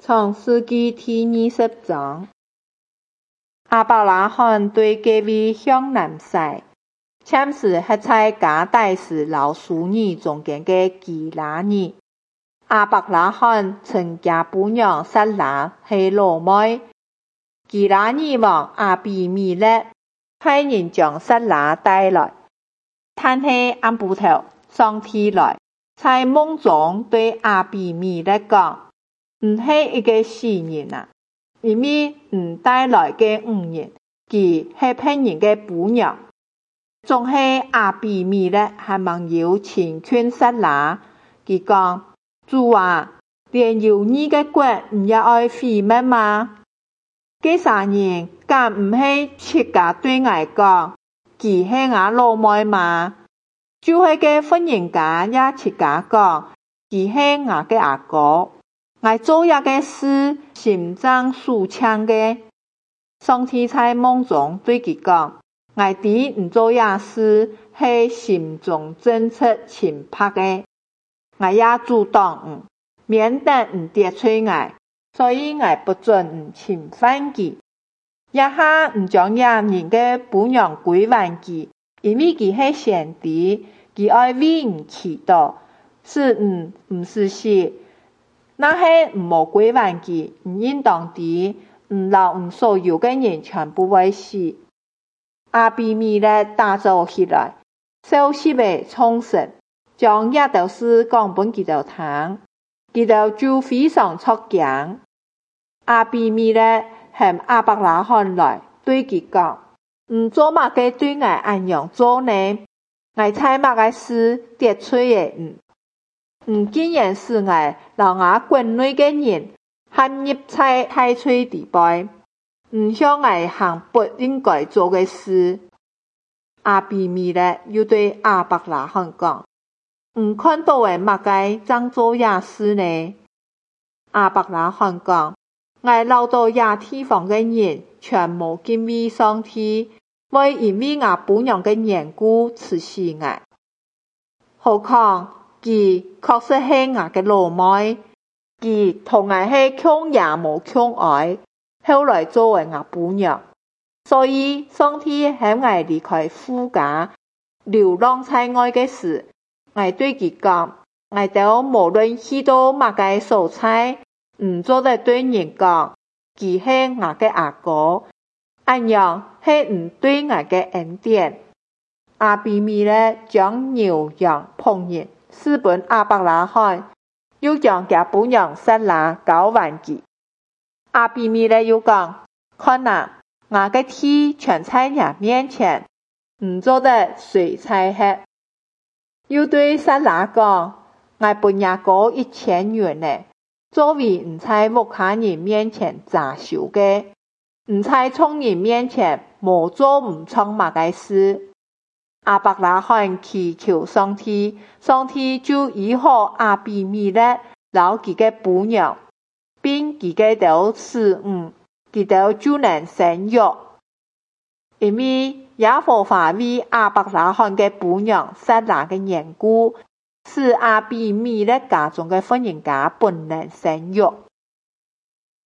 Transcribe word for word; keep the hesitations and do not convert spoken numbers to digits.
創世記第二十章，亞伯拉罕對各位向南西，簽是係在加大士老蘇尼中間嘅基拉尼。亞伯拉罕曾家母娘撒拉係老妹，基拉尼王亞比米勒派人將撒拉帶來，但係暗部頭上天來，在夢中對亞比米勒講，唔係一個死人啊，因為唔帶來嘅五人，佢係騙人嘅母娘。仲係亞比米勒係盟友前勸撒拉，佢講：主啊，連有你嘅骨唔也愛毀滅嗎？這三人敢唔係切家對我講，佢係我老妹嗎？就係個婦人家也切家講，佢係我嘅阿哥。我做一個事，心臟舒暢嘅。上天在夢中對佢講：我知唔做一事，係心中真切清白嘅。我也阻擋唔，免得唔得罪我，所以我不准唔侵犯佢。一下唔將一人嘅母娘歸還佢，因為佢係先知，佢愛為唔祈禱，是唔唔是死。那係唔好歸還佢，唔應當地，唔留唔所有嘅人全部會死。亞比米勒打造起來，收拾為充實，將一道事講本佢哋聽，佢哋就非常出驚。亞比米勒向亞伯拉罕來對佢講：唔做乜嘅對我按樣做呢？我猜乜嘅事得罪嘅唔？唔竟然是我老我國內嘅人陷入在太脆地步，唔向我行不應該做嘅事。亞比米勒又對亞伯拉罕講：唔看到嘅乜嘅爭做也事呢？亞伯拉罕講：我留到也地方嘅人全無敬畏上帝，會因為我母娘嘅緣故刺死我。何況佢確實係我嘅老妹，佢同我係強也無強愛，後來作為我母娘，所以上帝喺我離開父家，流浪在外嘅時，我對佢講：我都無論去到乜嘅所在，唔做得對人講，佢係我嘅阿哥，按樣係唔對我嘅恩典。亞比米勒將牛羊烹人，私奔亞伯拉罕，又將家母娘撒拉交還佢。亞比米勒又講：看哪，我嘅地全在你面前，唔做得隨才吃。又對撒拉講：我本也過一千元呢，作為唔在屋下人面前詐羞嘅，唔在眾人面前無做唔創乜嘅事。亞伯拉罕祈求上帝，上帝就醫好亞比米勒老佢嘅母娘，並佢嘅到死亡，佢哋就能生育。因為耶和華為亞伯拉罕嘅母娘撒拉嘅緣故，使亞比米勒家中嘅婦人家不能生育。